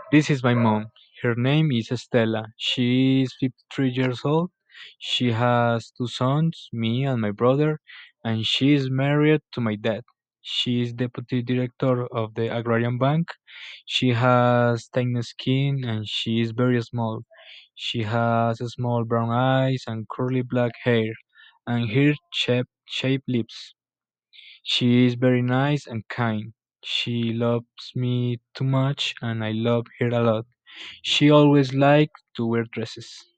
This is my mom. Her name is Estela. She is 53 years old. She has two sons, me and my brother, and she is married to my dad. She is deputy director of the Agrarian Bank. She has tan skin and she is very small. She has small brown eyes and curly black hair and her shaped lips. She is very nice and kind. She loves me too much and I love her a lot. She always liked to wear dresses.